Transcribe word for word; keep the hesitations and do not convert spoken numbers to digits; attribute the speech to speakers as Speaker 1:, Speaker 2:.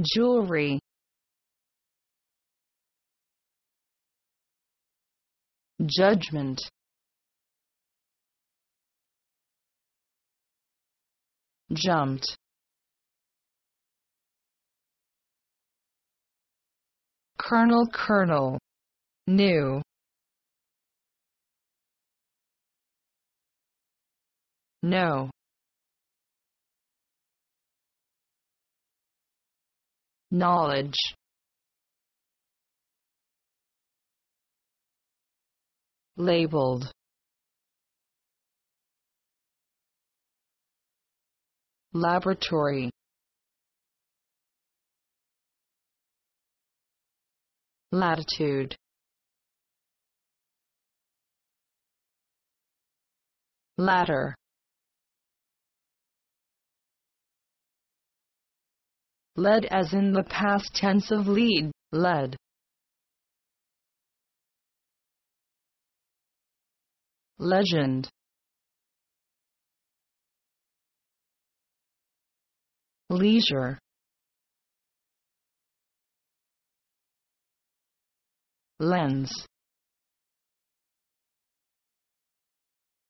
Speaker 1: jewelry, judgment, jumped, kernel, kernel, new, no, knowledge, labeled, laboratory, latitude, ladder, lead as in the past tense of lead, lead, legend, leisure, lens,